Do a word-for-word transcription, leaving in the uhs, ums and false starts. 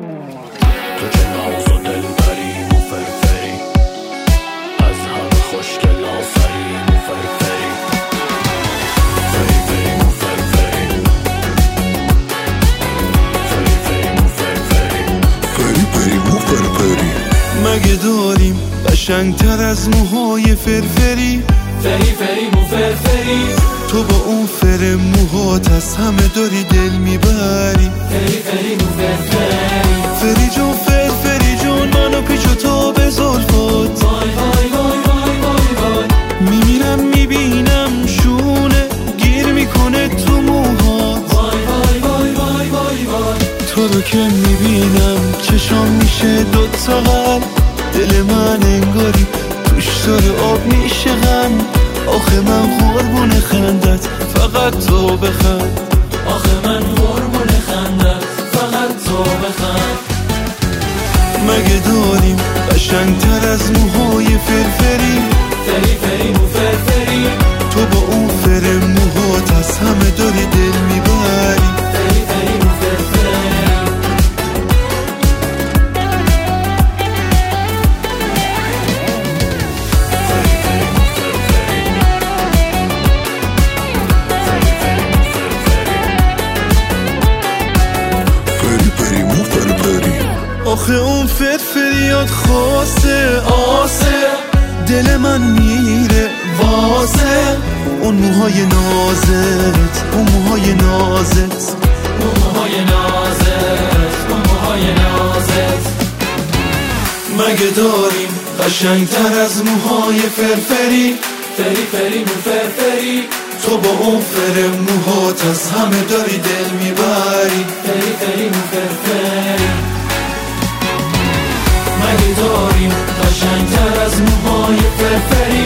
تو که ناز و دل بری و فرفری، از همه خوشگل آفرین و فرفری، فری فری و فرفری، فری فری و فرفری، فری فری و فرفری. مگه داریم قشنگتر از موهای فرفری؟ فری فری و فرفری، تو با اون فر موهات از همه داری دل میبری. فری فری و فرفری، فری جون فرفری جون منو پیچ و تا به زلفات. وای وای وای وای وای وای، میمیرم میبینم شونه گیر میکنه تو موهات. وای وای وای وای وای وای، تو رو که میبینم چشام میشه دوتا قلب. دل من انگاری توش داره آب میشه غم. آخه من قربون خندت فقط تو بخند. آخه من قربون خندت فقط تو بخند. مگه داریم قشنگتر از موهای فرفری؟ فری فری و فرفری، تو با اون فر موهات از همه داری دل میبری. فری فری و فرفری، فری فری و فرفری. آخه اون فرفریات خاصه آسه، دل من میره واسه. اون موهای نازت، اون موهای نازت، اون موهای نازت، اون موهای نازت. مگه داریم قشنگتر از موهای فرفری؟ فری فری و فرفری، تو با اون فر موهات از همه داری دل میبری. فری فری و فرفری، مگه داریم قشنگتر از موهای فرفری؟